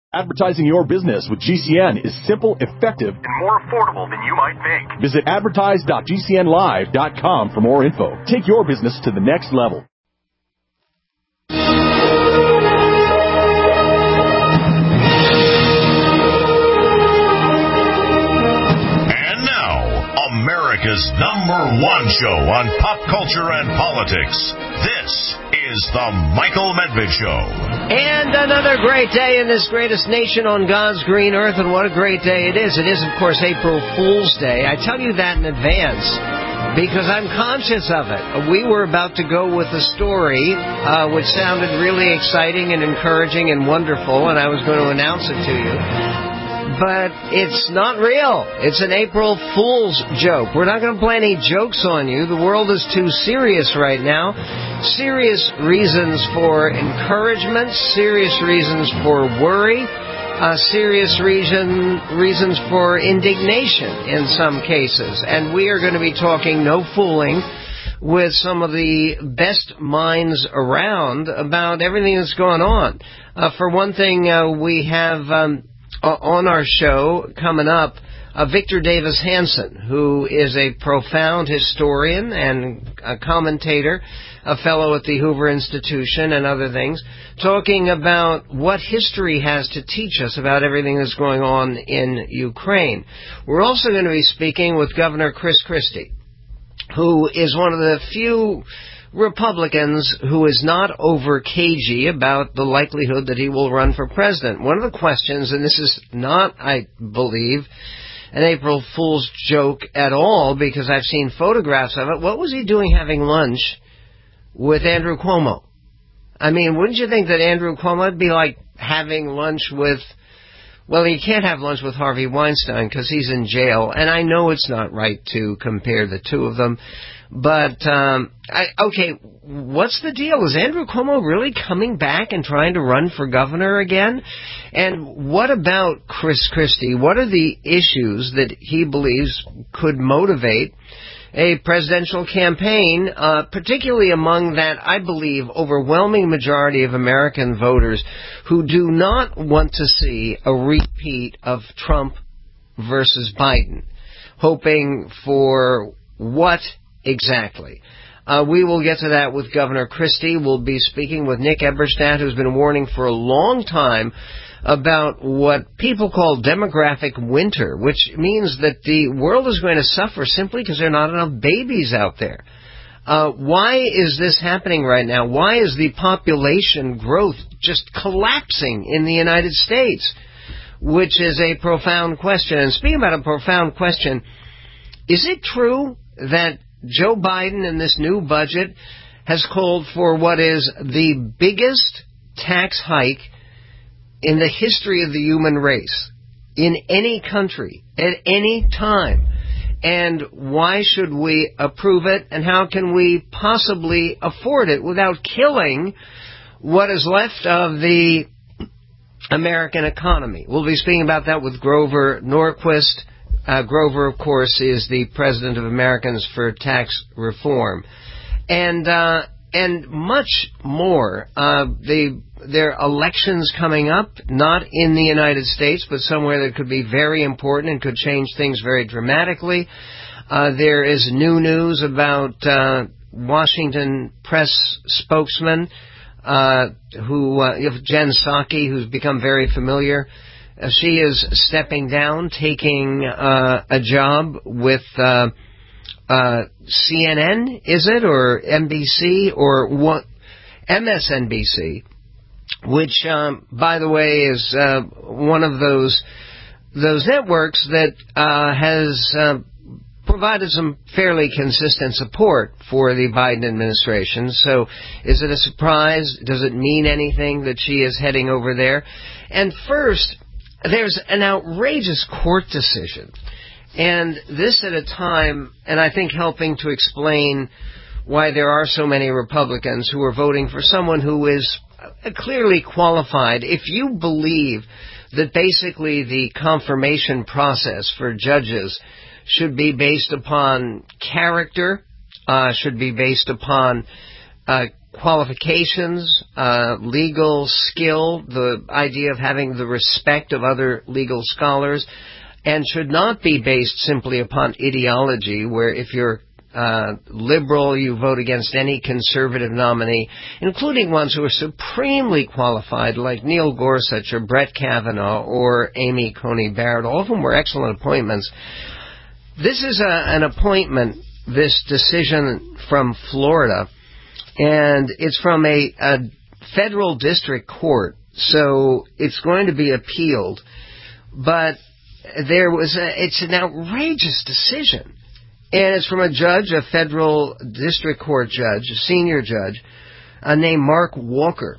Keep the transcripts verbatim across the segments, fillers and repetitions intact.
Advertising your business with G C N is simple, effective, and more affordable than you might think. Visit advertise dot g c n live dot com for more info. Take your business to the next level. And now, America's number one show on pop culture and politics. This is The Michael Medved Show. And another great day in this greatest nation on God's green earth, and what a great day it is. It is, of course, April Fool's Day. I tell you that in advance because I'm conscious of it. We were about to go with a story uh, which sounded really exciting and encouraging and wonderful, and I was going to announce it to you. But it's not real. It's an April Fool's joke. We're not going to play any jokes on you. The world is too serious right now. Serious reasons for encouragement, serious reasons for worry, uh, serious reason, reasons for indignation in some cases. And we are going to be talking, no fooling, with some of the best minds around about everything that's going on. Uh, for one thing, uh, we have... Um, on our show, coming up, uh, Victor Davis Hanson, who is a profound historian and a commentator, a fellow at the Hoover Institution and other things, talking about what history has to teach us about everything that's going on in Ukraine. We're also going to be speaking with Governor Chris Christie, who is one of the few Republicans who is not over cagey about the likelihood that he will run for president. One of the questions, and this is not, I believe, an April Fool's joke at all, because I've seen photographs of it, what was he doing having lunch with Andrew Cuomo? I mean, wouldn't you think that Andrew Cuomo would be like having lunch with... Well, you can't have lunch with Harvey Weinstein because he's in jail, and I know it's not right to compare the two of them. But, um, I, okay, what's the deal? Is Andrew Cuomo really coming back and trying to run for governor again? And what about Chris Christie? What are the issues that he believes could motivate a presidential campaign, uh, particularly among that, I believe, overwhelming majority of American voters who do not want to see a repeat of Trump versus Biden, hoping for what exactly? Uh, we will get to that with Governor Christie. We'll be speaking with Nick Eberstadt, who's been warning for a long time about what people call demographic winter, which means that the world is going to suffer simply because there are not enough babies out there. Uh, why is this happening right now? Why is the population growth just collapsing in the United States? Which is a profound question. And speaking about a profound question, is it true that Joe Biden in this new budget has called for what is the biggest tax hike in the history of the human race, in any country, at any time? And why should we approve it, and how can we possibly afford it without killing what is left of the American economy? We'll be speaking about that with Grover Norquist. Uh, Grover, of course, is the president of Americans for Tax Reform. And uh, and much more. Uh, the, there are elections coming up, not in the United States, but somewhere that could be very important and could change things very dramatically. Uh, there is new news about uh, Washington press spokesman, uh, who uh, Jen Psaki, who's become very familiar. Uh, she is stepping down, taking uh, a job with uh, uh, C N N, is it, or N B C, or what? M S N B C, which, um, by the way, is uh, one of those those networks that uh, has uh, provided some fairly consistent support for the Biden administration. So is it a surprise? Does it mean anything that she is heading over there? And first, there's an outrageous court decision. And this at a time, and I think helping to explain why there are so many Republicans who are voting for someone who is clearly qualified. If you believe that basically the confirmation process for judges should be based upon character, uh, should be based upon uh, qualifications, uh, legal skill, the idea of having the respect of other legal scholars, and should not be based simply upon ideology, where if you're uh, liberal, you vote against any conservative nominee, including ones who are supremely qualified, like Neil Gorsuch or Brett Kavanaugh or Amy Coney Barrett. All of them were excellent appointments. This is a, an appointment, this decision from Florida, and it's from a, a federal district court, so it's going to be appealed. But there was a, it's an outrageous decision. And it's from a judge, a federal district court judge, a senior judge, uh, named Mark Walker.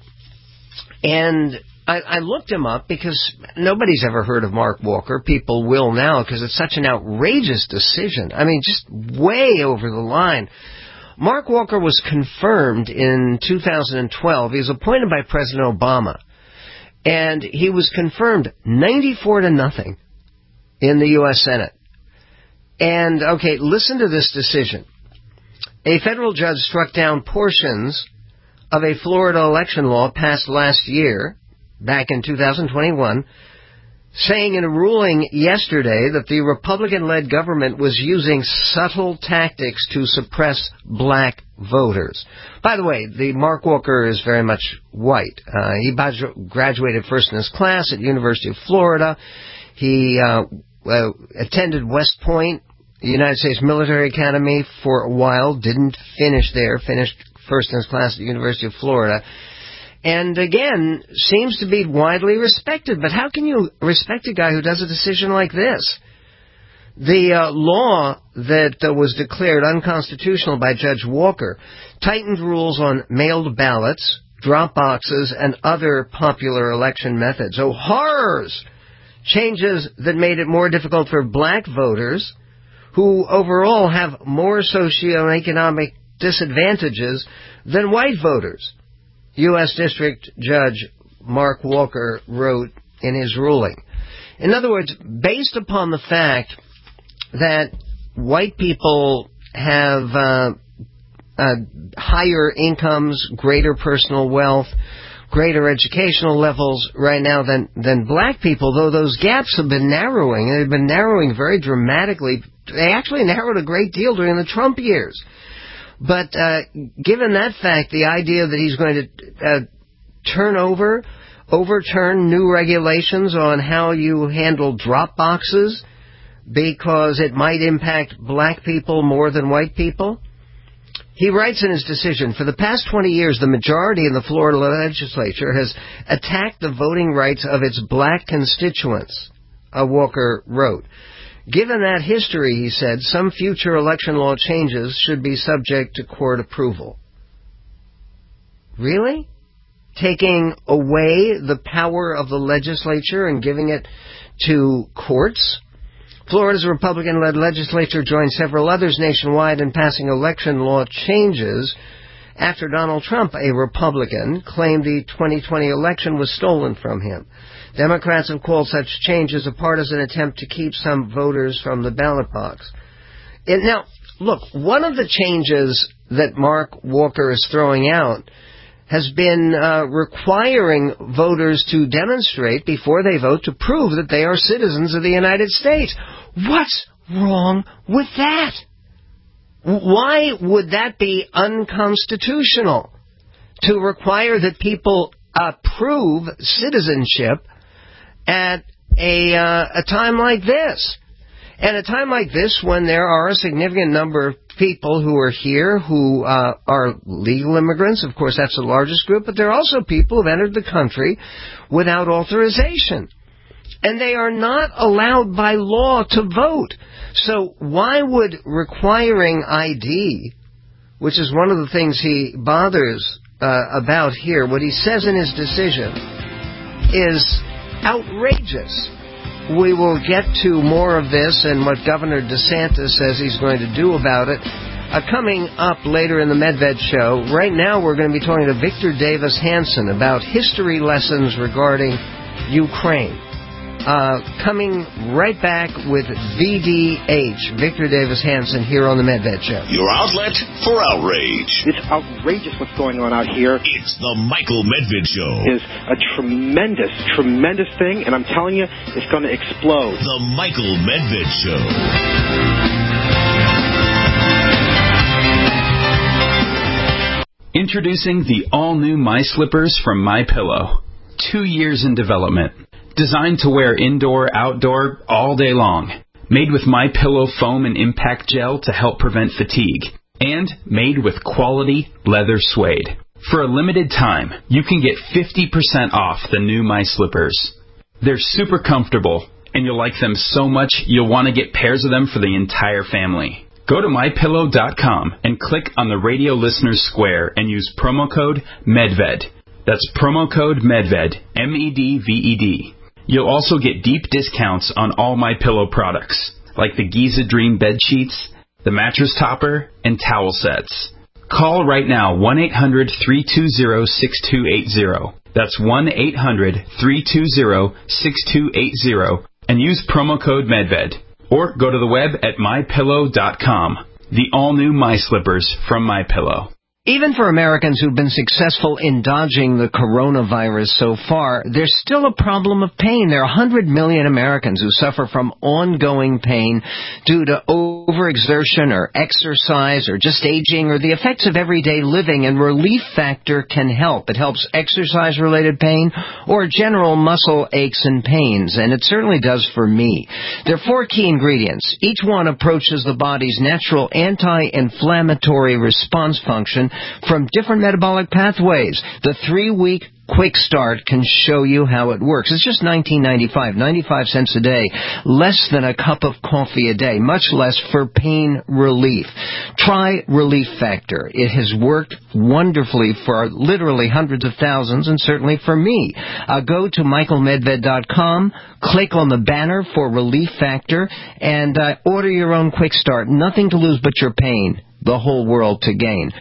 And I, I looked him up because nobody's ever heard of Mark Walker. People will now because it's such an outrageous decision. I mean, just way over the line. Mark Walker was confirmed in two thousand twelve. He was appointed by President Obama. And he was confirmed ninety-four to nothing in the U S Senate. And, okay, listen to this decision. A federal judge struck down portions of a Florida election law passed last year, back in two thousand twenty-one, saying in a ruling yesterday that the Republican-led government was using subtle tactics to suppress black voters. By the way, the Mark Walker is very much white. Uh, he graduated first in his class at University of Florida. He uh, uh, attended West Point, the United States Military Academy, for a while. Didn't finish there. Finished first in his class at the University of Florida. And again, seems to be widely respected. But how can you respect a guy who does a decision like this? The uh, law that uh, was declared unconstitutional by Judge Walker tightened rules on mailed ballots, drop boxes, and other popular election methods. Oh, horrors! Changes that made it more difficult for black voters, who overall have more socioeconomic disadvantages than white voters, U S District Judge Mark Walker wrote in his ruling. In other words, based upon the fact that white people have uh, uh, higher incomes, greater personal wealth, greater educational levels right now than, than black people, though those gaps have been narrowing. They've been narrowing very dramatically. They actually narrowed a great deal during the Trump years. But uh, given that fact, the idea that he's going to uh, turn over, overturn new regulations on how you handle drop boxes because it might impact black people more than white people, he writes in his decision, for the past twenty years, the majority in the Florida legislature has attacked the voting rights of its black constituents, uh, Walker wrote. Given that history, he said, some future election law changes should be subject to court approval. Really? Taking away the power of the legislature and giving it to courts? Florida's Republican-led legislature joined several others nationwide in passing election law changes after Donald Trump, a Republican, claimed the twenty twenty election was stolen from him. Democrats have called such changes a partisan attempt to keep some voters from the ballot box. And now, look, one of the changes that Mark Walker is throwing out has been uh, requiring voters to demonstrate before they vote to prove that they are citizens of the United States. What's wrong with that? Why would that be unconstitutional? To require that people uh, prove citizenship at a, uh, a time like this. At a time like this, when there are a significant number of people who are here who uh, are legal immigrants, of course that's the largest group, but there are also people who have entered the country without authorization. And they are not allowed by law to vote. So why would requiring I D, which is one of the things he bothers uh, about here, what he says in his decision is outrageous. We will get to more of this and what Governor DeSantis says he's going to do about it uh, coming up later in the Medved Show. Right now we're going to be talking to Victor Davis Hanson about history lessons regarding Ukraine. Uh, coming right back with V D H, Victor Davis Hanson, here on the MedVed Show. Your outlet for outrage. It's outrageous what's going on out here. It's the Michael Medved Show. Is a tremendous, tremendous thing, and I'm telling you, it's going to explode. The Michael Medved Show. Introducing the all-new My Slippers from MyPillow. Two years in development. Designed to wear indoor, outdoor, all day long. Made with MyPillow foam and impact gel to help prevent fatigue. And made with quality leather suede. For a limited time, you can get fifty percent off the new My Slippers. They're super comfortable, and you'll like them so much you'll want to get pairs of them for the entire family. Go to my pillow dot com and click on the radio listeners square and use promo code MEDVED. That's promo code MEDVED, M E D V E D. You'll also get deep discounts on all MyPillow products, like the Giza Dream bed sheets, the mattress topper, and towel sets. Call right now, one eight hundred, three two zero, six two eight zero. That's one eight hundred, three two zero, six two eight zero, and use promo code MEDVED. Or go to the web at my pillow dot com. The all-new My Slippers from MyPillow. Even for Americans who've been successful in dodging the coronavirus so far, there's still a problem of pain. There are one hundred million Americans who suffer from ongoing pain due to overexertion or exercise or just aging or the effects of everyday living, and Relief Factor can help. It helps exercise-related pain or general muscle aches and pains, and it certainly does for me. There are four key ingredients. Each one approaches the body's natural anti-inflammatory response function from different metabolic pathways. The three-week Quick Start can show you how it works. It's just nineteen ninety-five, ninety-five cents a day, less than a cup of coffee a day, much less for pain relief. Try Relief Factor. It has worked wonderfully for literally hundreds of thousands, and certainly for me. Uh, go to michael medved dot com, click on the banner for Relief Factor, and uh, order your own Quick Start. Nothing to lose but your pain. The whole world to gain.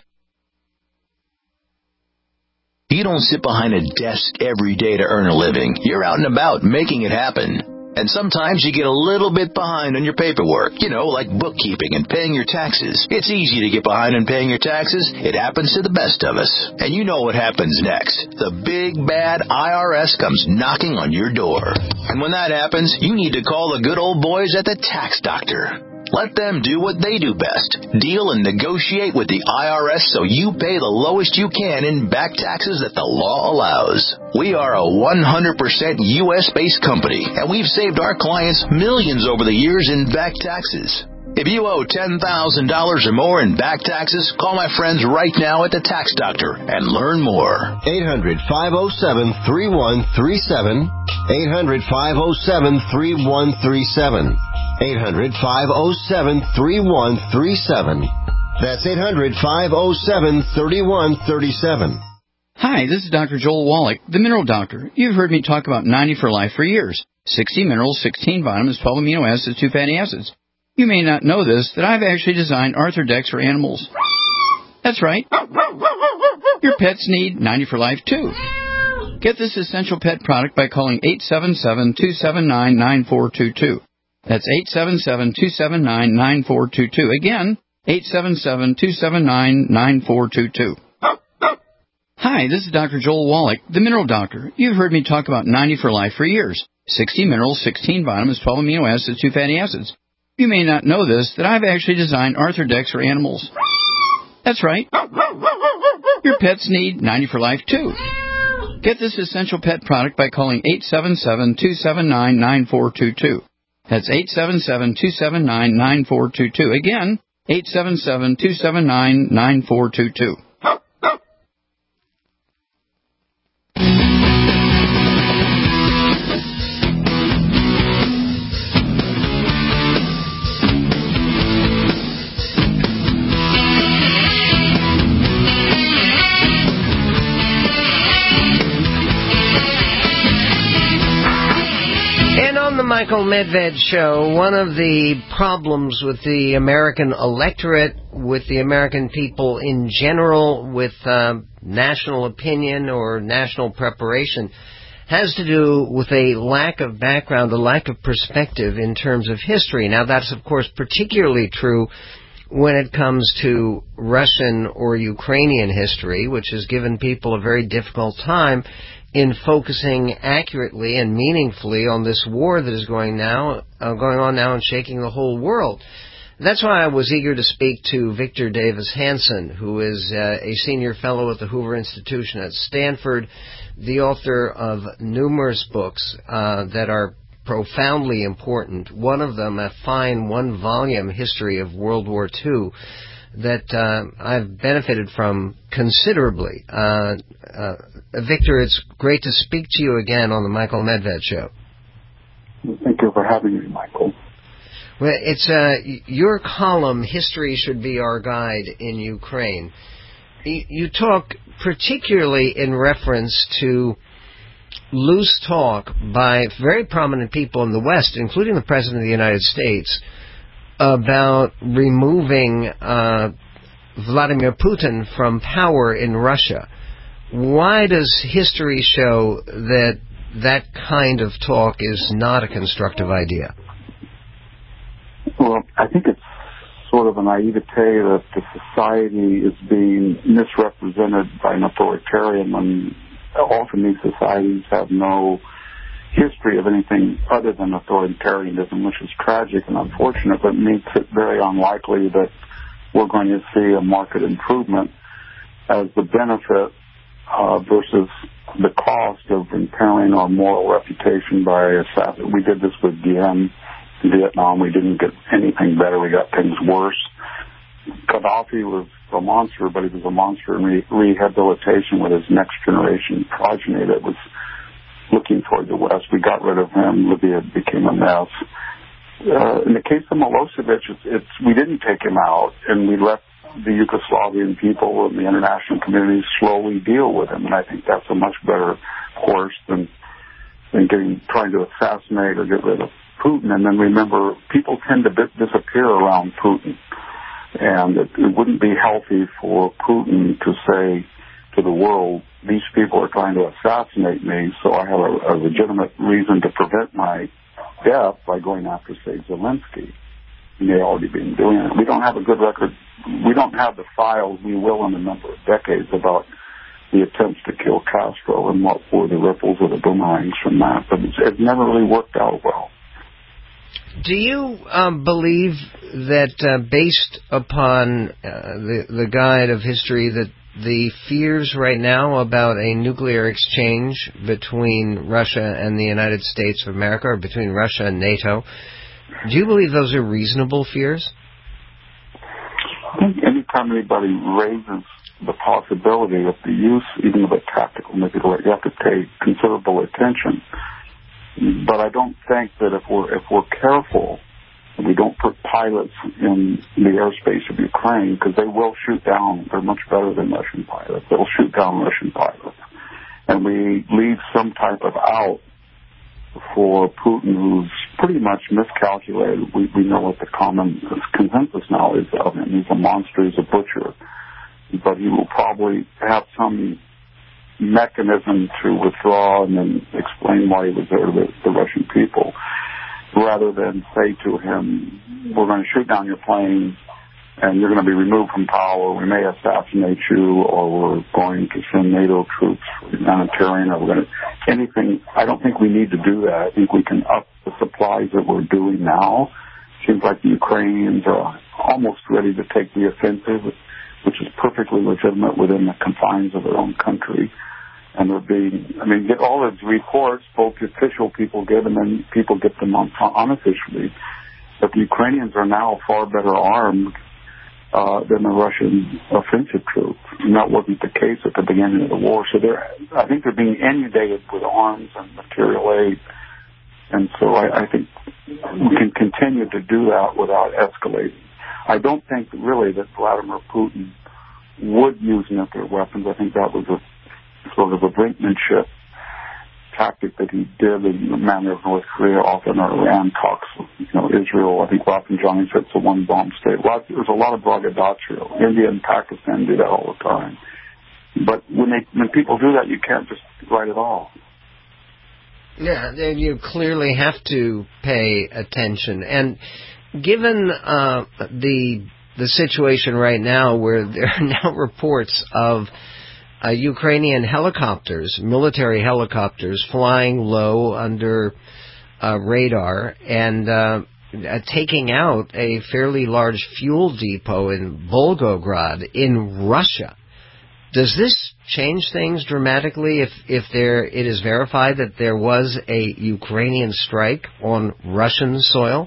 You don't sit behind a desk every day to earn a living. You're out and about making it happen. And sometimes you get a little bit behind on your paperwork, you know, like bookkeeping and paying your taxes. It's easy to get behind on paying your taxes. It happens to the best of us. And you know what happens next. The big, bad I R S comes knocking on your door. And when that happens, you need to call the good old boys at the Tax Doctor. Let them do what they do best. Deal and negotiate with the I R S so you pay the lowest you can in back taxes that the law allows. We are a one hundred percent U S-based company, and we've saved our clients millions over the years in back taxes. If you owe ten thousand dollars or more in back taxes, call my friends right now at the Tax Doctor and learn more. eight hundred, five oh seven, three one three seven. eight hundred, five oh seven, three one three seven. eight hundred, five oh seven, three one three seven. That's eight hundred, five oh seven, three one three seven. Hi, this is Doctor Joel Wallach, the Mineral Doctor. You've heard me talk about ninety for Life for years. sixty minerals, sixteen vitamins, twelve amino acids, two fatty acids. You may not know this, that I've actually designed Arthrodex for animals. That's right. Your pets need ninety for Life, too. Get this essential pet product by calling eight seven seven, two seven nine, nine four two two. That's eight seven seven, two seven nine, nine four two two. Again, eight seven seven, two seven nine, nine four two two. Hi, this is Doctor Joel Wallach, the Mineral Doctor. You've heard me talk about ninety for Life for years. sixty minerals, sixteen vitamins, twelve amino acids, two fatty acids. You may not know this, that I've actually designed Arthrodex for animals. That's right. Your pets need ninety for Life, too. Get this essential pet product by calling eight seven seven, two seven nine, nine four two two. That's eight seven seven, two seven nine, nine four two two. Again, eight seven seven, two seven nine, nine four two two. The Michael Medved Show, one of the problems with the American electorate, with the American people in general, with uh, national opinion or national preparation, has to do with a lack of background, a lack of perspective in terms of history. Now, that's, of course, particularly true when it comes to Russian or Ukrainian history, which has given people a very difficult time in focusing accurately and meaningfully on this war that is going now, uh, going on now and shaking the whole world. That's why I was eager to speak to Victor Davis Hanson, who is uh, a senior fellow at the Hoover Institution at Stanford, the author of numerous books uh, that are profoundly important. One of them, a fine one-volume history of World War Two that uh, I've benefited from considerably. Uh, uh, Victor, it's great to speak to you again on the Michael Medved Show. Thank you for having me, Michael. Well, it's uh, your column, History Should Be Our Guide in Ukraine. You talk particularly in reference to loose talk by very prominent people in the West, including the President of the United States, about removing uh, Vladimir Putin from power in Russia. Why does history show that that kind of talk is not a constructive idea? Well, I think it's sort of a naivete that the society is being misrepresented by an authoritarian when often these societies have no history of anything other than authoritarianism, which is tragic and unfortunate, but makes it very unlikely that we're going to see a market improvement as the benefit uh, versus the cost of impairing our moral reputation by assassin. We did this with Diem in Vietnam. We didn't get anything better. We got things worse. Gaddafi was a monster, but he was a monster in re- rehabilitation with his next generation progeny that was looking toward the West. We got rid of him. Libya became a mess. Uh, in the case of Milosevic, it's, it's we didn't take him out, and we let the Yugoslavian people and the international community slowly deal with him. And I think that's a much better course than than getting trying to assassinate or get rid of Putin. And then remember, people tend to bit disappear around Putin. And it, it wouldn't be healthy for Putin to say to the world, these people are trying to assassinate me, so I have a, a legitimate reason to prevent my death by going after, say, Zelensky. He may already been doing it. We don't have a good record. We don't have the files, we will in a number of decades, about the attempts to kill Castro and what were the ripples or the boomerangs from that. But it's, it never really worked out well. Do you um, believe that, uh, based upon uh, the, the guide of history, that the fears right now about a nuclear exchange between Russia and the United States of America, or between Russia and NATO, do you believe those are reasonable fears? I think anytime anybody raises the possibility of the use, even of a tactical nuclear, you have to pay considerable attention. But I don't think that if we're if we're careful, and we don't put pilots in the airspace of Ukraine, because they will shoot down. They're much better than Russian pilots. They'll shoot down Russian pilots, and we leave some type of out for Putin, who's pretty much miscalculated. We we know what the common consensus now is of him. He's a monster. He's a butcher, but he will probably have some mechanism to withdraw and then explain why he was there to the, the Russian people, rather than say to him, we're going to shoot down your plane and you're going to be removed from power, we may assassinate you, or we're going to send NATO troops for humanitarian, or we're going to, anything. I don't think we need to do that. I think we can up the supplies that we're doing now. It seems like the Ukrainians are almost ready to take the offensive, which is perfectly legitimate within the confines of their own country. And they're being, I mean, get all of these reports, both official people give and then people get them on, unofficially, that the Ukrainians are now far better armed uh, than the Russian offensive troops. And that wasn't the case at the beginning of the war. So they're, I think they're being inundated with arms and material aid. And so I, I think we can continue to do that without escalating. I don't think really that Vladimir Putin would use nuclear weapons. I think that was a sort of a brinkmanship tactic that he did in the manner of North Korea. Often Iran talks, you know, Israel. I think Rafsanjani said it's a one-bomb state. Well, there's a lot of braggadocio. India and Pakistan do that all the time. But when they when people do that, you can't just write it off. Yeah, you clearly have to pay attention. And given uh, the the situation right now where there are now reports of uh, Ukrainian helicopters, military helicopters, flying low under uh, radar and uh, uh, taking out a fairly large fuel depot in Volgograd in Russia. Does this change things dramatically if, if there it is verified that there was a Ukrainian strike on Russian soil?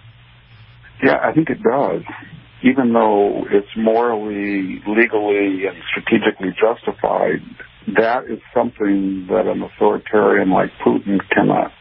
Yeah, I think it does. Even though it's morally, legally, and strategically justified, that is something that an authoritarian like Putin cannot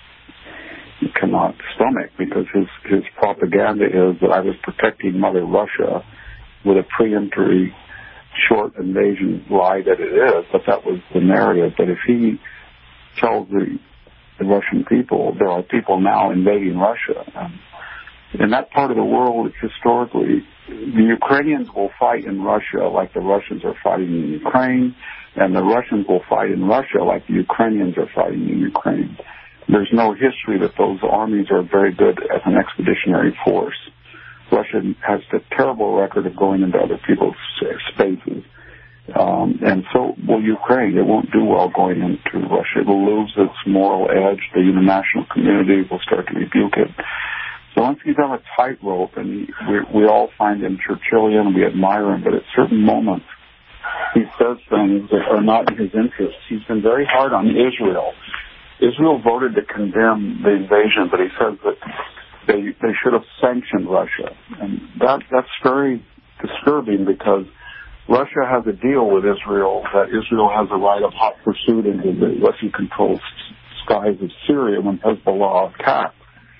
cannot stomach, because his, his propaganda is that I was protecting Mother Russia with a preemptory short invasion lie that it is, but that was the narrative. But if he tells the, the Russian people, there are people now invading Russia, and in that part of the world, it's historically, the Ukrainians will fight in Russia like the Russians are fighting in Ukraine, and the Russians will fight in Russia like the Ukrainians are fighting in Ukraine. There's no history that those armies are very good as an expeditionary force. Russia has a terrible record of going into other people's spaces. Um, and so will Ukraine. It won't do well going into Russia. It will lose its moral edge. The international community will start to rebuke it. So once he's on a tightrope, and he, we, we all find him Churchillian, we admire him, but at certain moments he says things that are not in his interest. He's been very hard on Israel. Israel voted to condemn the invasion, but he says that they they should have sanctioned Russia. And that that's very disturbing, because Russia has a deal with Israel that Israel has a right of hot pursuit into the Russian-controlled skies of Syria when Hezbollah attacked.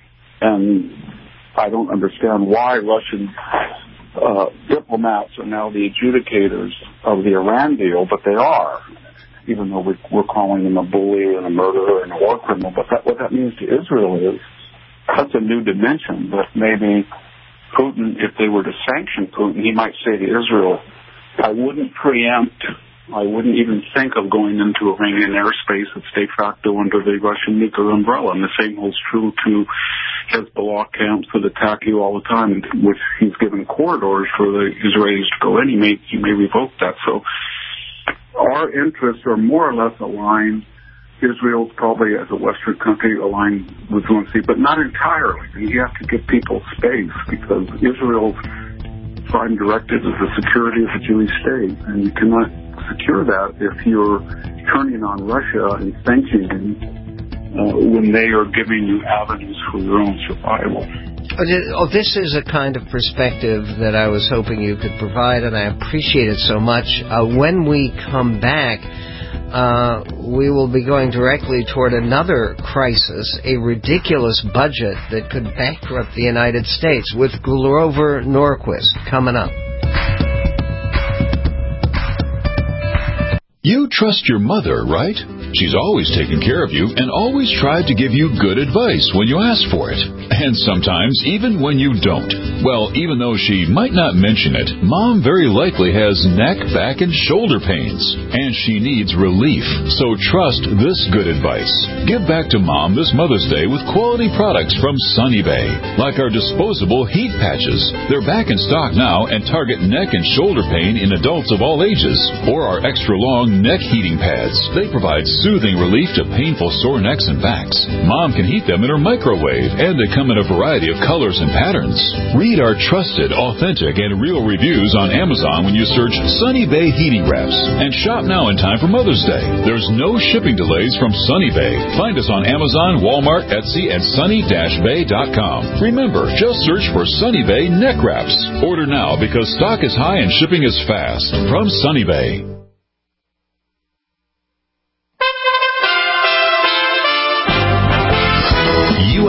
And I don't understand why Russian uh, diplomats are now the adjudicators of the Iran deal, but they are, even though we, we're calling them a bully and a murderer and a war criminal. But that, what that means to Israel is that's a new dimension that maybe Putin, if they were to sanction Putin, he might say to Israel, I wouldn't preempt, I wouldn't even think of going into Iranian airspace that's de facto under the Russian nuclear umbrella. And the same holds true to Hezbollah camps that attack you all the time, which he's given corridors for the Israelis to go in. He may, he may revoke that. So our interests are more or less aligned. Israel's probably, as a Western country, aligned with Zelensky, but not entirely. And you have to give people space, because Israel's prime directive is the security of the Jewish state, and you cannot secure that if you're turning on Russia and sanctioning uh, when they are giving you avenues for your own survival. Oh, this is a kind of perspective that I was hoping you could provide, and I appreciate it so much. Uh, when we come back, uh, we will be going directly toward another crisis, a ridiculous budget that could bankrupt the United States, with Grover Norquist coming up. You trust your mother, right? She's always taken care of you and always tried to give you good advice when you ask for it. And sometimes even when you don't. Well, even though she might not mention it, Mom very likely has neck, back, and shoulder pains. And she needs relief. So trust this good advice. Give back to Mom this Mother's Day with quality products from Sunny Bay. Like our disposable heat patches. They're back in stock now and target neck and shoulder pain in adults of all ages. Or our extra long neck heating pads. They provide soothing relief to painful sore necks and backs. Mom can heat them in her microwave, and they come in a variety of colors and patterns. Read our trusted, authentic, and real reviews on Amazon when you search Sunny Bay Heating Wraps, and shop now in time for Mother's Day. There's no shipping delays from Sunny Bay. Find us on Amazon, Walmart, Etsy, and sunny dash bay dot com. Remember, just search for Sunny Bay Neck Wraps. Order now because stock is high and shipping is fast. From Sunny Bay.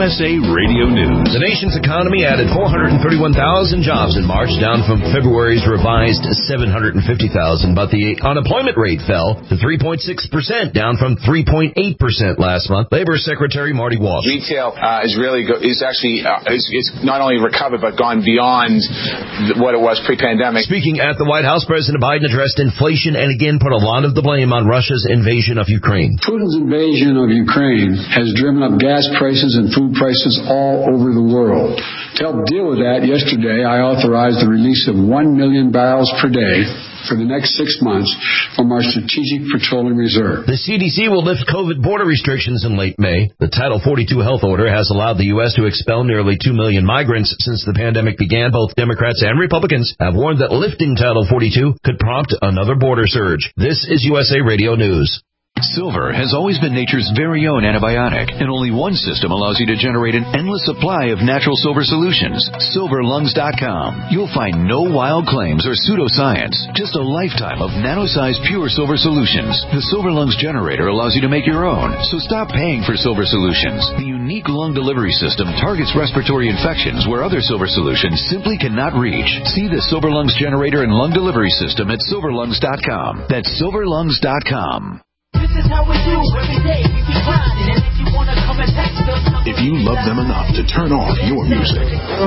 S A Radio News. The nation's economy added four hundred thirty-one thousand jobs in March, down from February's revised seven hundred fifty thousand, but the unemployment rate fell to three point six percent, down from three point eight percent last month. Labor Secretary Marty Walsh. Retail uh, is really go- is actually uh, is, is not only recovered but gone beyond th- what it was pre-pandemic. Speaking at the White House, President Biden addressed inflation and again put a lot of the blame on Russia's invasion of Ukraine. Putin's invasion of Ukraine has driven up gas prices and food prices all over the world. To help deal with that, yesterday I authorized the release of one million barrels per day for the next six months from our Strategic Petroleum Reserve. The C D C will lift COVID border restrictions in late May. The Title forty-two health order has allowed the U S to expel nearly two million migrants since the pandemic began. Both Democrats and Republicans have warned that lifting Title forty-two could prompt another border surge. This is U S A Radio News. Silver has always been nature's very own antibiotic, and only one system allows you to generate an endless supply of natural silver solutions. silver lungs dot com. You'll find no wild claims or pseudoscience, just a lifetime of nano-sized pure silver solutions. The Silver Lungs generator allows you to make your own, so stop paying for silver solutions. The unique lung delivery system targets respiratory infections where other silver solutions simply cannot reach. See the Silver Lungs generator and lung delivery system at silver lungs dot com. That's silver lungs dot com. This is how we do every day. We be grinding, and if you wanna come and text us, if you love them enough to turn off your music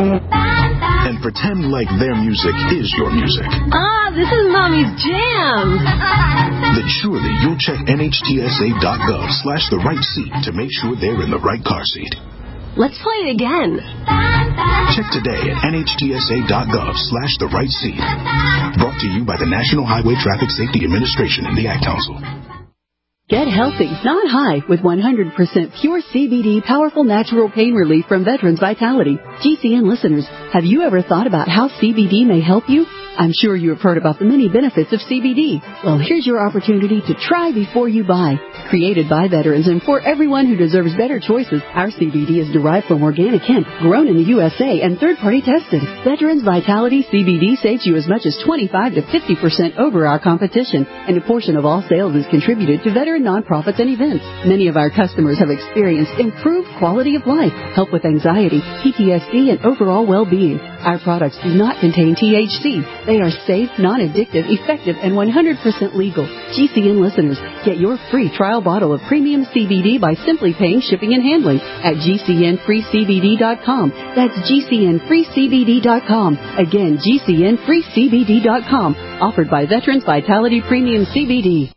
and pretend like their music is your music, ah, this is Mommy's jam. then surely you'll check N H T S A dot gov slash the right seat to make sure they're in the right car seat. Let's play it again. Check today at N H T S A dot gov slash the right seat. Brought to you by the National Highway Traffic Safety Administration and the Ad Council. Get healthy, not high, with one hundred percent pure C B D powerful natural pain relief from Veterans Vitality. G C N listeners, have you ever thought about how C B D may help you? I'm sure you have heard about the many benefits of C B D. Well, here's your opportunity to try before you buy. Created by veterans and for everyone who deserves better choices, our C B D is derived from organic hemp, grown in the U S A, and third-party tested. Veterans Vitality C B D saves you as much as twenty-five to fifty percent over our competition, and a portion of all sales is contributed to veteran nonprofits and events. Many of our customers have experienced improved quality of life, help with anxiety, P T S D, and overall well-being. Our products do not contain T H C. They are safe, non-addictive, effective, and one hundred percent legal. G C N listeners, get your free trial bottle of premium C B D by simply paying shipping and handling at G C N free C B D dot com. That's G C N free C B D dot com. Again, G C N free C B D dot com. Offered by Veterans Vitality Premium C B D.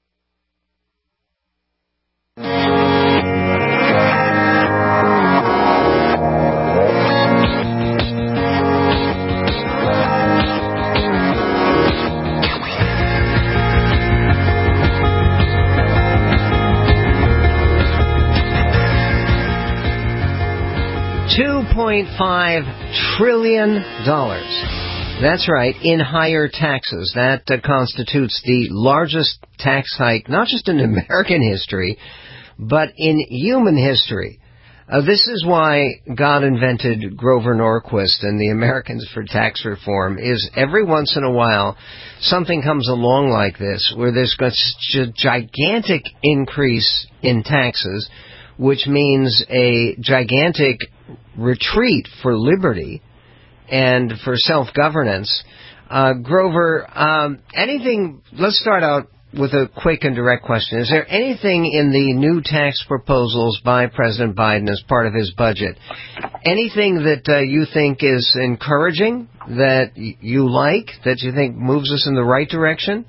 two point five trillion dollars. That's right, in higher taxes. That uh, constitutes the largest tax hike, not just in American history, but in human history. Uh, this is why God invented Grover Norquist and the Americans for Tax Reform, is every once in a while something comes along like this, where there's a gigantic increase in taxes, which means a gigantic retreat for liberty and for self-governance. Uh, Grover, um, anything, let's start out with a quick and direct question. Is there anything in the new tax proposals by President Biden as part of his budget, anything that uh, you think is encouraging, that y- you like, that you think moves us in the right direction?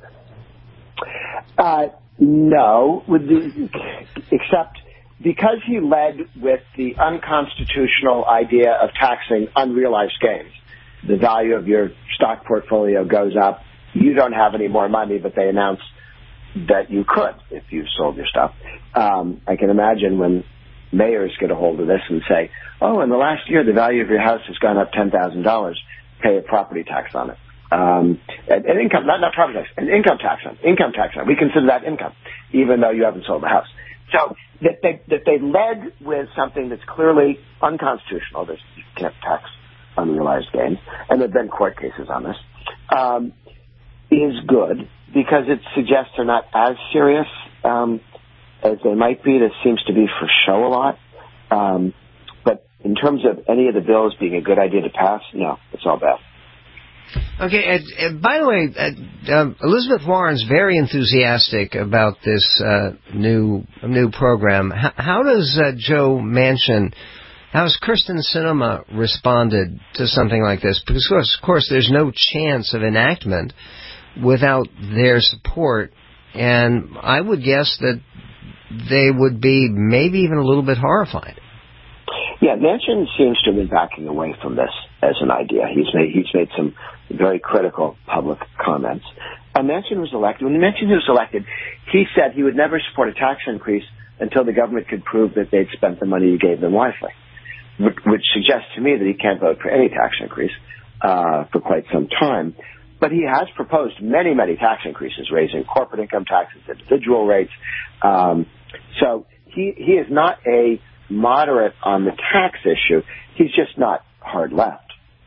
Uh, no, with the, except because he led with the unconstitutional idea of taxing unrealized gains. The value of your stock portfolio goes up. You don't have any more money, but they announce that you could if you sold your stuff. Um, I can imagine when mayors get a hold of this and say, oh, in the last year, the value of your house has gone up ten thousand dollars, pay a property tax on it. Um, an, an income, not, not property tax, an income tax on income tax on it. We consider that income, even though you haven't sold the house. So that they, that they led with something that's clearly unconstitutional, this you can't tax unrealized gains, and there have been court cases on this, um, is good because it suggests they're not as serious um, as they might be. This seems to be for show a lot. Um, but in terms of any of the bills being a good idea to pass, no, it's all bad. Okay, and, and by the way, uh, um, Elizabeth Warren's very enthusiastic about this uh, new new program. H- how does uh, Joe Manchin, how has Kirsten Sinema responded to something like this? Because, of course, there's no chance of enactment without their support, and I would guess that they would be maybe even a little bit horrified. Yeah, Manchin seems to have been backing away from this as an idea. He's made he's made some very critical public comments. Uh, Manchin was elected. When Manchin was elected, he said he would never support a tax increase until the government could prove that they'd spent the money he gave them wisely, which, which suggests to me that he can't vote for any tax increase uh, for quite some time. But he has proposed many, many tax increases, raising corporate income taxes, individual rates. Um, so he he is not a moderate on the tax issue. He's just not hard left.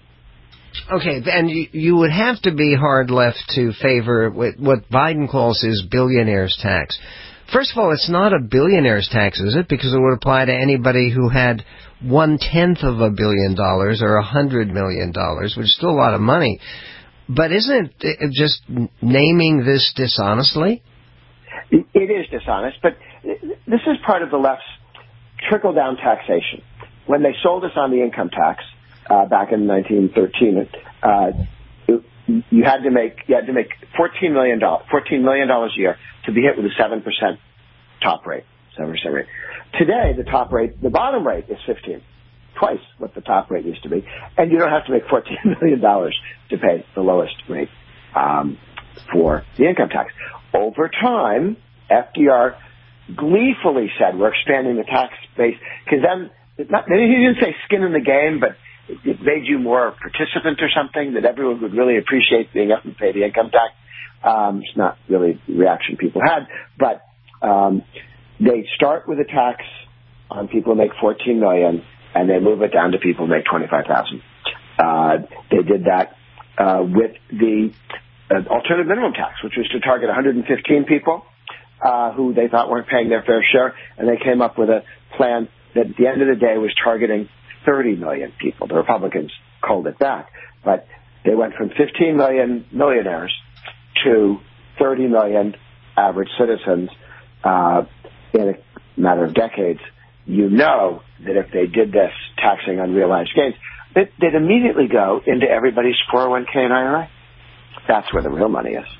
Okay, and you, you would have to be hard left to favor what Biden calls his billionaire's tax. First of all, it's not a billionaire's tax, is it? Because it would apply to anybody who had one-tenth of a billion dollars or a hundred million dollars, which is still a lot of money. But isn't it just naming this dishonestly? It is dishonest, but this is part of the left's trickle-down taxation. When they sold us on the income tax uh, back in nineteen thirteen, uh, it, you had to make you had to make fourteen million dollars, fourteen million dollars a year to be hit with a seven percent top rate, seven percent rate. Today, the top rate, the bottom rate is fifteen, twice what the top rate used to be, and you don't have to make fourteen million dollars to pay the lowest rate um, for the income tax. Over time, F D R gleefully said we're expanding the tax base, because then not, he didn't say skin in the game, but it, it made you more a participant or something, that everyone would really appreciate being up and pay the income tax. Um, it's not really the reaction people had, but um, they start with a tax on people who make fourteen million dollars, and they move it down to people who make twenty-five thousand dollars. Uh, they did that uh, with the uh, alternative minimum tax, which was to target one hundred fifteen people uh, who they thought weren't paying their fair share, and they came up with a plan that at the end of the day was targeting thirty million people. The Republicans called it back, but they went from fifteen million millionaires to thirty million average citizens uh, in a matter of decades. You know that if they did this taxing unrealized gains, they'd, they'd immediately go into everybody's four oh one k and I R A. That's where the real money is.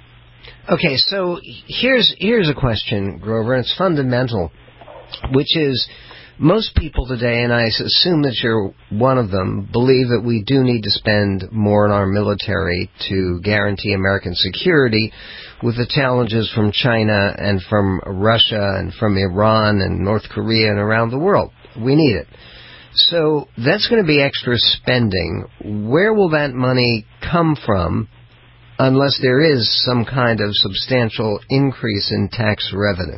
Okay, so here's here's a question, Grover, and it's fundamental, which is most people today, and I assume that you're one of them, believe that we do need to spend more on our military to guarantee American security with the challenges from China and from Russia and from Iran and North Korea and around the world. We need it. So that's going to be extra spending. Where will that money come from unless there is some kind of substantial increase in tax revenue?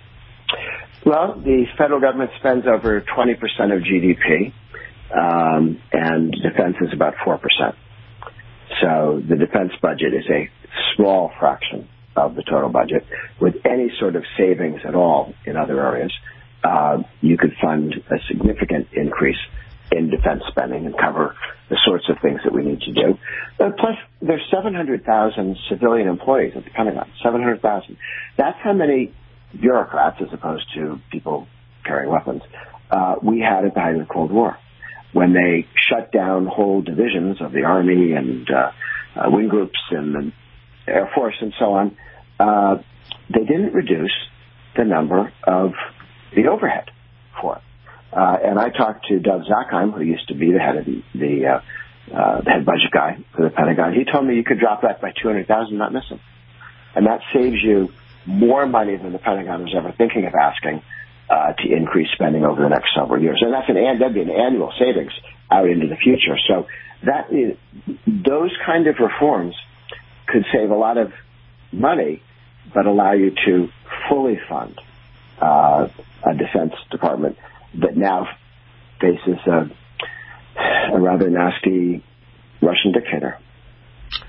Well, the federal government spends over twenty percent of G D P, um, and defense is about four percent. So the defense budget is a small fraction of the total budget. With any sort of savings at all in other areas, uh, you could fund a significant increase in defense spending and cover the sorts of things that we need to do. Uh, plus, there's seven hundred thousand civilian employees at the Pentagon, seven hundred thousand. That's how many bureaucrats, as opposed to people carrying weapons, uh, we had at the height of the Cold War, when they shut down whole divisions of the Army and uh, uh, wing groups and the Air Force and so on. Uh, they didn't reduce the number of the overhead for it. Uh, and I talked to Doug Zackheim, who used to be the head of the, the, uh, uh, the head budget guy for the Pentagon. He told me you could drop that by two hundred thousand, not miss them. And that saves you more money than the Pentagon was ever thinking of asking uh, to increase spending over the next several years. And that's an, that'd be an annual savings out into the future. So that is, those kind of reforms could save a lot of money, but allow you to fully fund uh, a Defense Department that now faces a, a rather nasty Russian dictator.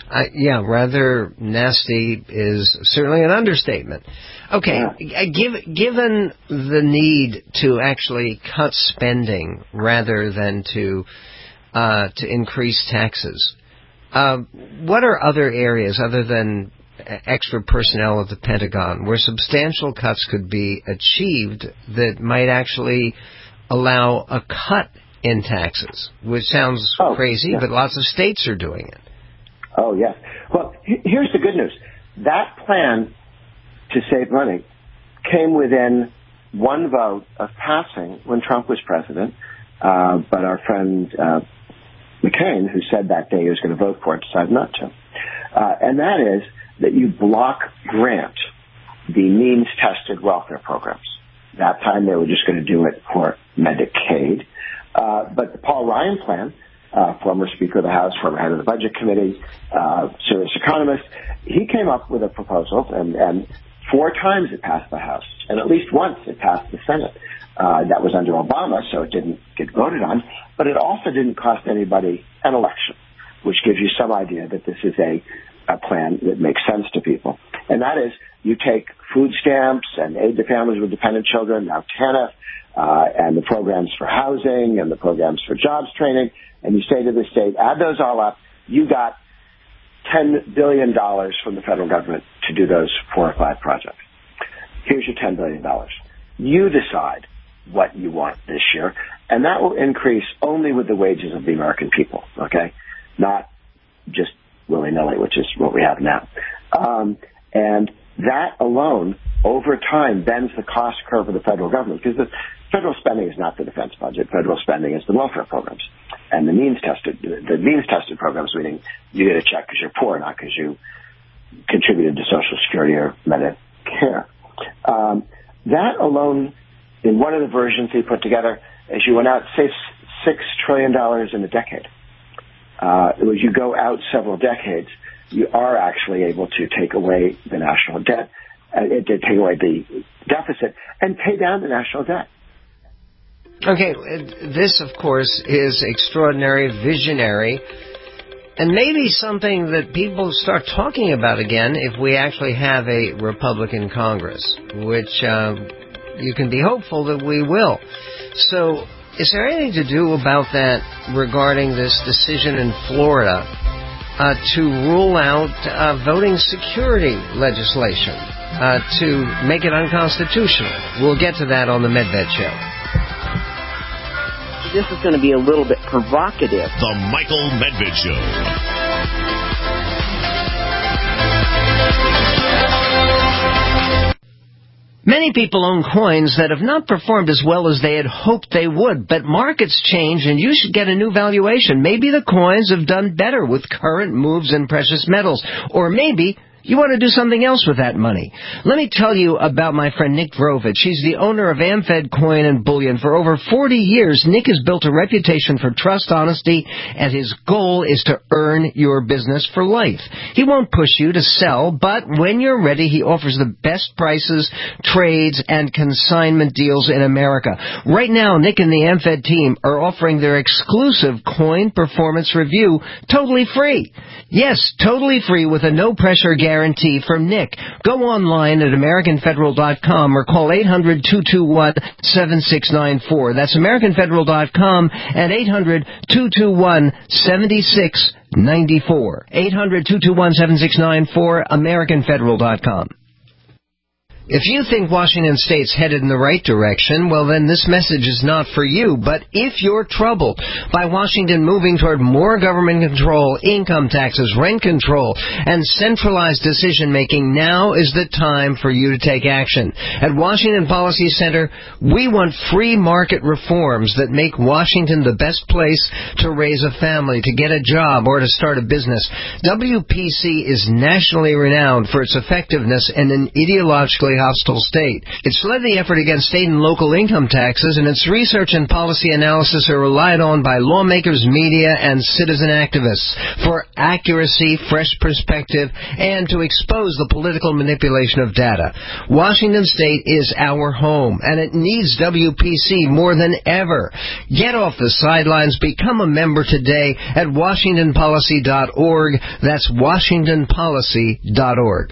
Uh, yeah, rather nasty is certainly an understatement. Okay, yeah. give, given the need to actually cut spending rather than to uh, to increase taxes, uh, what are other areas other than extra personnel at the Pentagon where substantial cuts could be achieved that might actually allow a cut in taxes, which sounds oh, crazy, yeah. but lots of states are doing it. Oh, yes. Well, here's the good news. That plan to save money came within one vote of passing when Trump was president, uh, but our friend uh, McCain, who said that day he was going to vote for it, decided not to. Uh, and that is that you block grant the means-tested welfare programs. That time they were just going to do it for Medicaid. Uh, but the Paul Ryan plan, uh, former Speaker of the House, former head of the Budget Committee, uh, serious economist, he came up with a proposal, and, and four times it passed the House, and at least once it passed the Senate. Uh, that was under Obama, so it didn't get voted on, but it also didn't cost anybody an election, which gives you some idea that this is a, a plan that makes sense to people. And that is, you take food stamps and aid to families with dependent children, now TANF, uh, and the programs for housing and the programs for jobs training, and you say to the state, add those all up, you got ten billion dollars from the federal government to do those four or five projects. Here's your ten billion dollars. You decide what you want this year, and that will increase only with the wages of the American people, okay? Not just willy-nilly, which is what we have now. Um, and that alone, over time, bends the cost curve of the federal government, because the federal spending is not the defense budget. Federal spending is the welfare programs. And the means-tested, the means-tested programs, meaning you get a check because you're poor, not because you contributed to Social Security or Medicare. Um, that alone, in one of the versions he put together, as you went out, saves six trillion dollars in a decade. Uh, as you go out several decades, you are actually able to take away the national debt, uh, it did take away the deficit, and pay down the national debt. Okay, this, of course, is extraordinary, visionary, and maybe something that people start talking about again if we actually have a Republican Congress, which uh, you can be hopeful that we will. So, is there anything to do about that regarding this decision in Florida uh, to rule out uh, voting security legislation, uh, to make it unconstitutional? We'll get to that on the Medved Show. This is going to be a little bit provocative. The Michael Medved Show. Many people own coins that have not performed as well as they had hoped they would, but markets change and you should get a new valuation. Maybe the coins have done better with current moves in precious metals, or maybe you want to do something else with that money. Let me tell you about my friend Nick Vrovich. He's the owner of AmFed Coin and Bullion. For over forty years, Nick has built a reputation for trust, honesty, and his goal is to earn your business for life. He won't push you to sell, but when you're ready, he offers the best prices, trades, and consignment deals in America. Right now, Nick and the AmFed team are offering their exclusive coin performance review totally free. Yes, totally free with a no-pressure guarantee. Guarantee from Nick. Go online at American Federal dot com or call eight hundred, two two one, seven six nine four. That's American Federal dot com and eight hundred, two two one, seven six nine four. eight hundred, two two one, seven six nine four, American Federal dot com. If you think Washington State's headed in the right direction, well then this message is not for you. But if you're troubled by Washington moving toward more government control, income taxes, rent control, and centralized decision-making, now is the time for you to take action. At Washington Policy Center, we want free market reforms that make Washington the best place to raise a family, to get a job, or to start a business. W P C is nationally renowned for its effectiveness in an ideologically politically hostile state. It's led the effort against state and local income taxes, and its research and policy analysis are relied on by lawmakers, media, and citizen activists for accuracy, fresh perspective, and to expose the political manipulation of data. Washington State is our home, and it needs W P C more than ever. Get off the sidelines. Become a member today at washington policy dot org. That's washington policy dot org.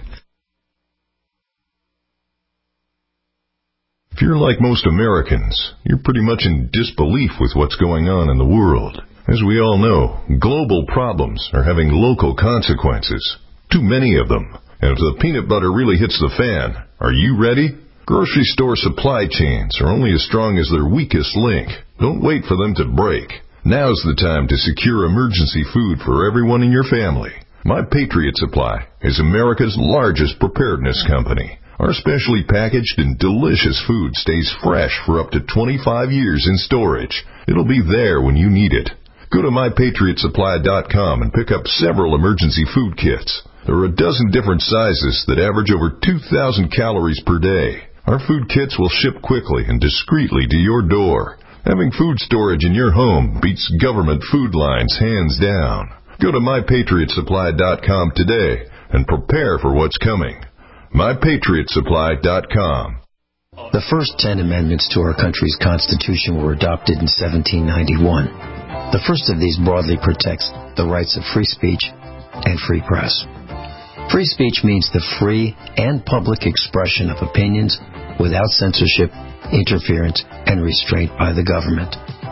If you're like most Americans, you're pretty much in disbelief with what's going on in the world. As we all know, global problems are having local consequences. Too many of them. And if the peanut butter really hits the fan, are you ready? Grocery store supply chains are only as strong as their weakest link. Don't wait for them to break. Now's the time to secure emergency food for everyone in your family. My Patriot Supply is America's largest preparedness company. Our specially packaged and delicious food stays fresh for up to twenty-five years in storage. It'll be there when you need it. Go to my patriot supply dot com and pick up several emergency food kits. There are a dozen different sizes that average over two thousand calories per day. Our food kits will ship quickly and discreetly to your door. Having food storage in your home beats government food lines hands down. Go to my patriot supply dot com today and prepare for what's coming. my patriot supply dot com. The first ten amendments to our country's Constitution were adopted in seventeen ninety-one. The first of these broadly protects the rights of free speech and free press. Free speech means the free and public expression of opinions without censorship, interference, and restraint by the government.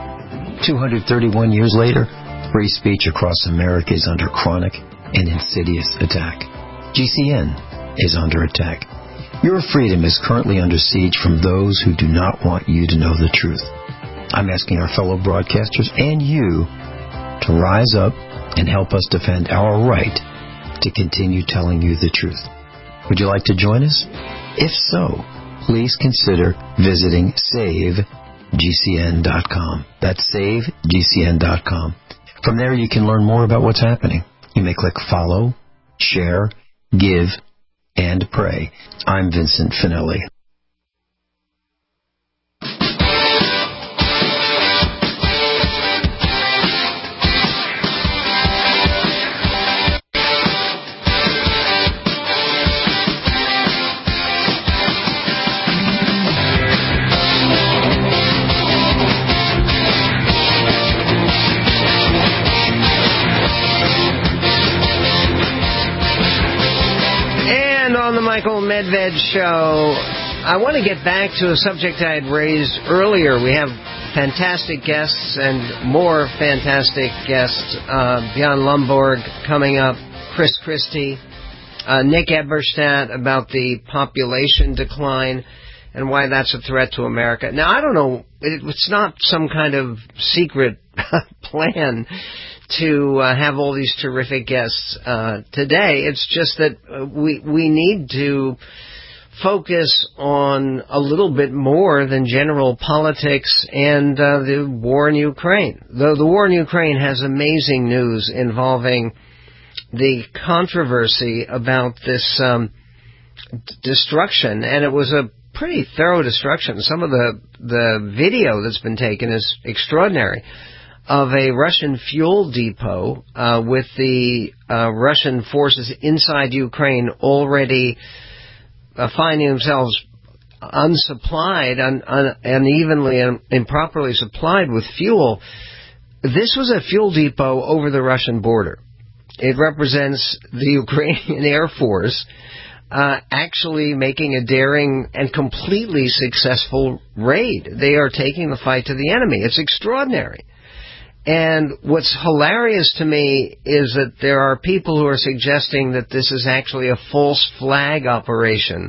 two hundred thirty-one years later, free speech across America is under chronic and insidious attack. G C N is under attack. Your freedom is currently under siege from those who do not want you to know the truth. I'm asking our fellow broadcasters and you to rise up and help us defend our right to continue telling you the truth. Would you like to join us? If so, please consider visiting save G C N dot com. That's save G C N dot com. From there you can learn more about what's happening. You may click follow, share, give, and pray. I'm Vincent Finelli. Michael Medved Show. I want to get back to a subject I had raised earlier. We have fantastic guests and more fantastic guests. Uh, Bjorn Lomborg coming up, Chris Christie, uh, Nick Eberstadt about the population decline and why that's a threat to America. Now, I don't know. It's not some kind of secret plan to uh, have all these terrific guests uh, today. It's just that uh, we we need to focus on a little bit more than general politics and uh, the war in Ukraine. Though the war in Ukraine has amazing news involving the controversy about this um, d- destruction, and it was a pretty thorough destruction. Some of the the video that's been taken is extraordinary, of a Russian fuel depot uh, with the uh, Russian forces inside Ukraine already uh, finding themselves unsupplied, un- un- unevenly and improperly supplied with fuel. This was a fuel depot over the Russian border. It represents the Ukrainian Air Force uh, actually making a daring and completely successful raid. They are taking the fight to the enemy. It's extraordinary. And what's hilarious to me is that there are people who are suggesting that this is actually a false flag operation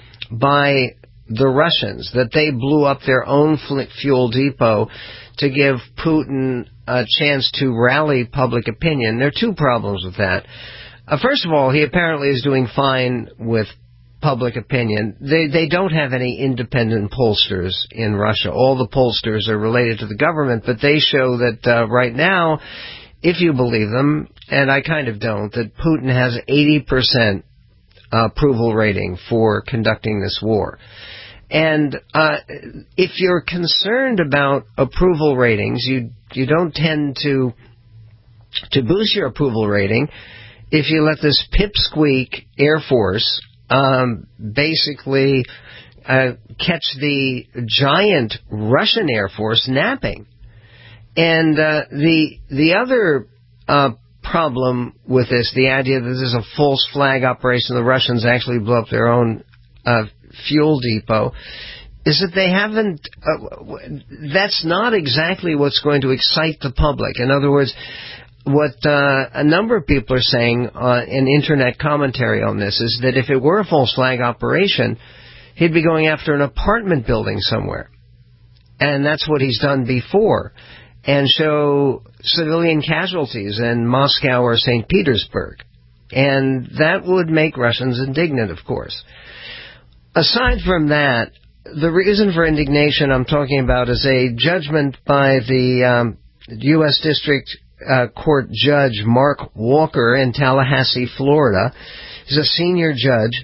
by the Russians, that they blew up their own fuel depot to give Putin a chance to rally public opinion. There are two problems with that. Uh, first of all, he apparently is doing fine with public opinion. They they don't have any independent pollsters in Russia. All the pollsters are related to the government, but they show that uh, right now, if you believe them, and I kind of don't, that Putin has eighty percent uh, approval rating for conducting this war. And uh, if you're concerned about approval ratings, you you don't tend to to boost your approval rating if you let this pipsqueak Air Force um, basically uh, catch the giant Russian Air Force napping. And uh, the the other uh, problem with this, the idea that this is a false flag operation, the Russians actually blew up their own uh, fuel depot, is that they haven't, uh, that's not exactly what's going to excite the public. In other words, what uh, a number of people are saying uh, in internet commentary on this is that if it were a false flag operation, he'd be going after an apartment building somewhere. And that's what he's done before. And show civilian casualties in Moscow or Saint Petersburg. And that would make Russians indignant, of course. Aside from that, the reason for indignation I'm talking about is a judgment by the um, U S District uh, Court Judge Mark Walker in Tallahassee, Florida. He's a senior judge,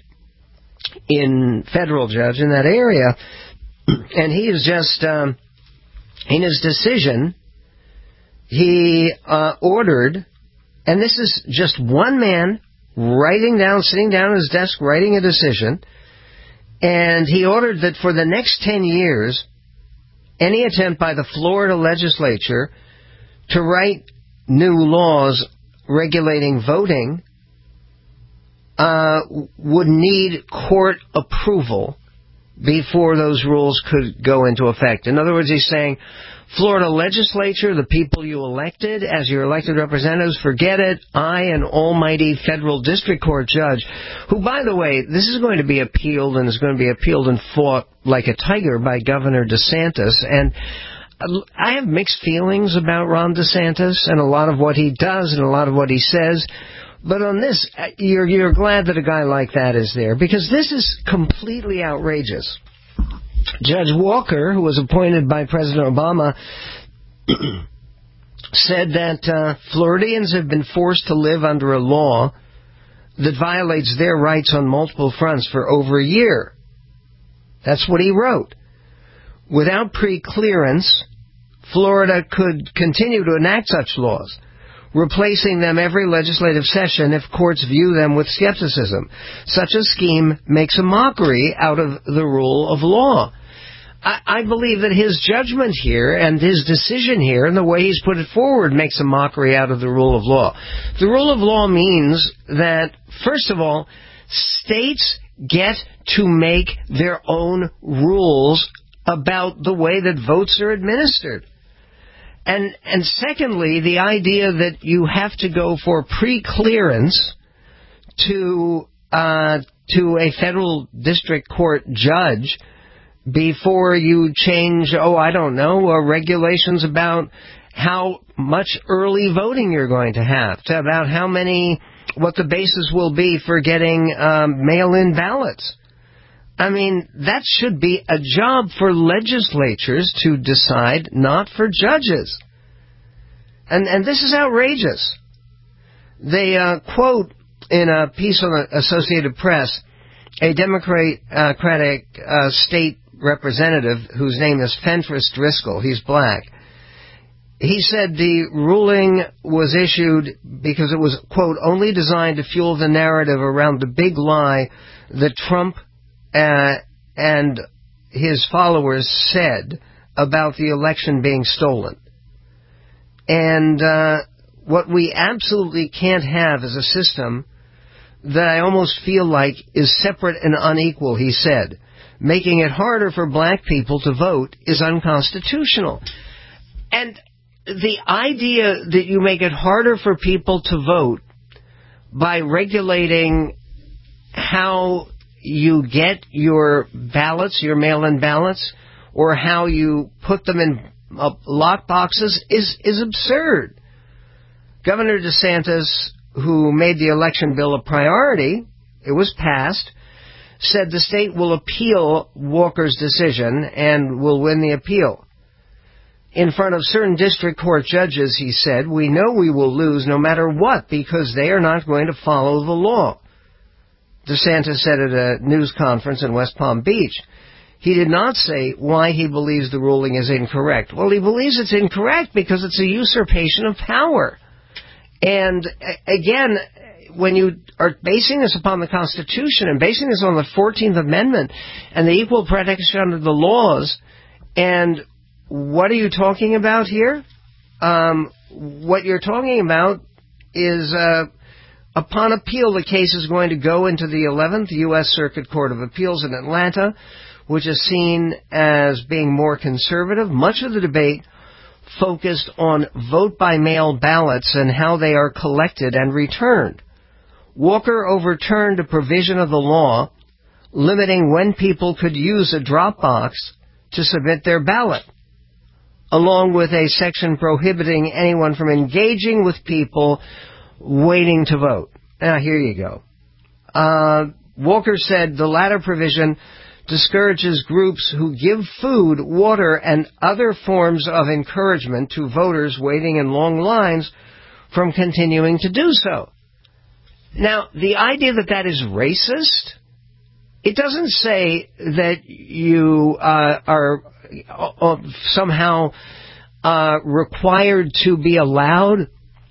in federal judge in that area, and he is just, um, in his decision, he uh, ordered, and this is just one man writing down, sitting down at his desk, writing a decision, and he ordered that for the next ten years, any attempt by the Florida legislature to write new laws regulating voting uh, would need court approval before those rules could go into effect. In other words, he's saying, Florida legislature, the people you elected as your elected representatives, forget it. I, an almighty federal district court judge, who, by the way, this is going to be appealed and is going to be appealed and fought like a tiger by Governor DeSantis. And I have mixed feelings about Ron DeSantis and a lot of what he does and a lot of what he says. But on this, you're, you're glad that a guy like that is there, because this is completely outrageous. Judge Walker, who was appointed by President Obama, said that uh, Floridians have been forced to live under a law that violates their rights on multiple fronts for over a year. That's what he wrote. Without pre-clearance, Florida could continue to enact such laws, replacing them every legislative session if courts view them with skepticism. Such a scheme makes a mockery out of the rule of law. I, I believe that his judgment here and his decision here and the way he's put it forward makes a mockery out of the rule of law. The rule of law means that, first of all, states get to make their own rules about the way that votes are administered. And and secondly, the idea that you have to go for pre-clearance to uh, to a federal district court judge before you change, oh, I don't know, uh, regulations about how much early voting you're going to have, to about how many, what the basis will be for getting um, mail-in ballots. I mean, that should be a job for legislatures to decide, not for judges. And and this is outrageous. They uh, quote in a piece on the Associated Press a Democratic uh, state representative whose name is Fentress Driscoll. He's black. He said the ruling was issued because it was, quote, only designed to fuel the narrative around the big lie that Trump Uh, and his followers said about the election being stolen. And uh, what we absolutely can't have is a system that I almost feel like is separate and unequal, he said. Making it harder for black people to vote is unconstitutional. And the idea that you make it harder for people to vote by regulating how you get your ballots, your mail-in ballots, or how you put them in uh, lock boxes is, is absurd. Governor DeSantis, who made the election bill a priority, it was passed, said the state will appeal Walker's decision and will win the appeal. In front of certain district court judges, he said, we know we will lose no matter what because they are not going to follow the law. DeSantis said at a news conference in West Palm Beach. He did not say why he believes the ruling is incorrect. Well, he believes it's incorrect because it's a usurpation of power. And again, when you are basing this upon the Constitution and basing this on the fourteenth Amendment and the equal protection of the laws, and what are you talking about here? Um, what you're talking about is, uh, upon appeal, the case is going to go into the eleventh U S Circuit Court of Appeals in Atlanta, which is seen as being more conservative. Much of the debate focused on vote-by-mail ballots and how they are collected and returned. Walker overturned a provision of the law limiting when people could use a drop box to submit their ballot, along with a section prohibiting anyone from engaging with people waiting to vote. Now, here you go. Uh, Walker said the latter provision discourages groups who give food, water, and other forms of encouragement to voters waiting in long lines from continuing to do so. Now, the idea that that is racist, it doesn't say that you uh, are uh, somehow uh, required to be allowed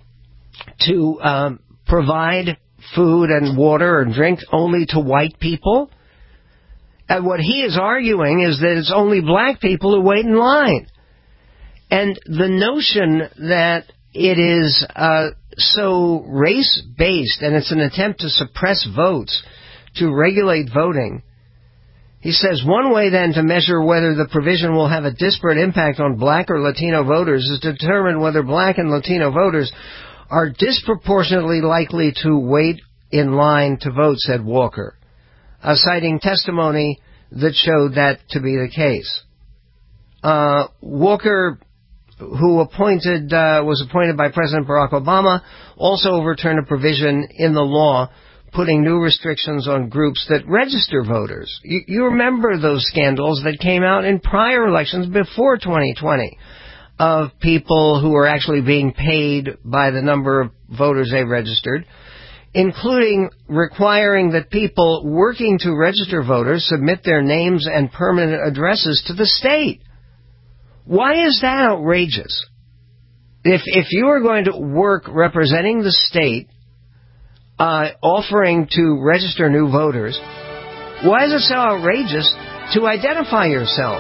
to um, provide food and water and drink only to white people. And what he is arguing is that it's only black people who wait in line. And the notion that it is uh, so race-based and it's an attempt to suppress votes, to regulate voting. He says one way then to measure whether the provision will have a disparate impact on black or Latino voters is to determine whether black and Latino voters are disproportionately likely to wait in line to vote, said Walker, uh, citing testimony that showed that to be the case. Uh, Walker, who appointed uh, was appointed by President Barack Obama, also overturned a provision in the law putting new restrictions on groups that register voters. You, you remember those scandals that came out in prior elections before twenty twenty of people who were actually being paid by the number of voters they registered, including requiring that people working to register voters submit their names and permanent addresses to the state. Why is that outrageous? If if you are going to work representing the state, uh, offering to register new voters, why is it so outrageous to identify yourself?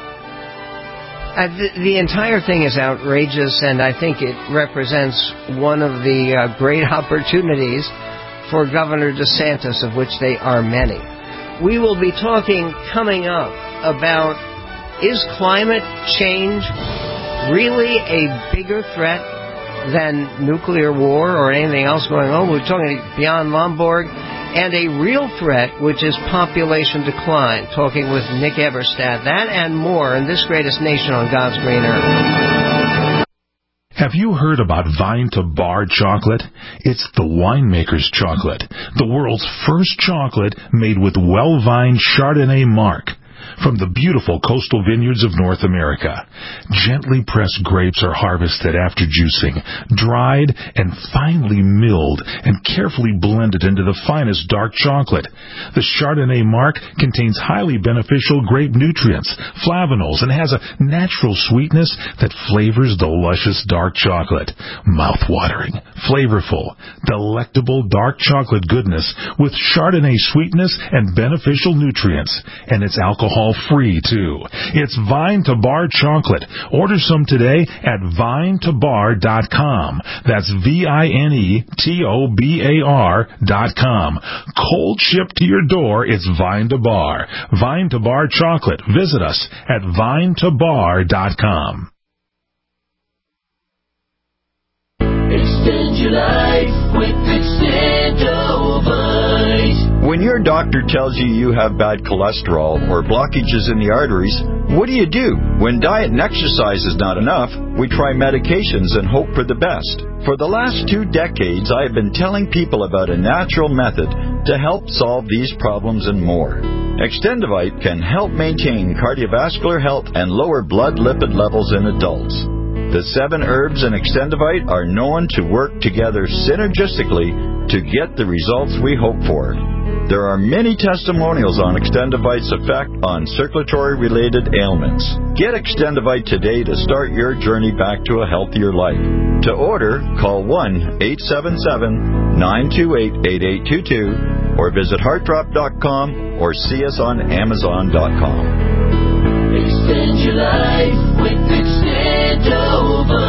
Uh, the, the entire thing is outrageous, and I think it represents one of the uh, great opportunities for Governor DeSantis, of which they are many. We will be talking coming up about, is climate change really a bigger threat than nuclear war or anything else going on? We're talking Bjorn Lomborg, and a real threat, which is population decline. Talking with Nick Eberstadt. That and more in this greatest nation on God's green earth. Have you heard about Vine to Bar chocolate? It's the winemaker's chocolate, the world's first chocolate made with well-vined Chardonnay marc from the beautiful coastal vineyards of North America. Gently pressed grapes are harvested after juicing, dried and finely milled and carefully blended into the finest dark chocolate. The Chardonnay marc contains highly beneficial grape nutrients, flavanols, and has a natural sweetness that flavors the luscious dark chocolate. Mouth-watering, flavorful, delectable dark chocolate goodness with Chardonnay sweetness and beneficial nutrients. And it's alcohol-free, too. It's Vine to Bar chocolate. Order some today at vine to bar dot com. That's V I N E T O B A R dot com. Cold shipped to your door, it's Vine to Bar. Vine to Bar chocolate. Visit us at vine to bar dot com. Extend your life with Extendovite. When your doctor tells you you have bad cholesterol or blockages in the arteries, what do you do? When diet and exercise is not enough, we try medications and hope for the best. For the last two decades, I have been telling people about a natural method to help solve these problems and more. Extendovite can help maintain cardiovascular health and lower blood lipid levels in adults. The seven herbs in Extendovite are known to work together synergistically to get the results we hope for. There are many testimonials on Extendivite's effect on circulatory-related ailments. Get Extendivite today to start your journey back to a healthier life. To order, call one eight seven seven, nine two eight, eight eight two two or visit heart drop dot com or see us on amazon dot com. Extend your life with Extendovite.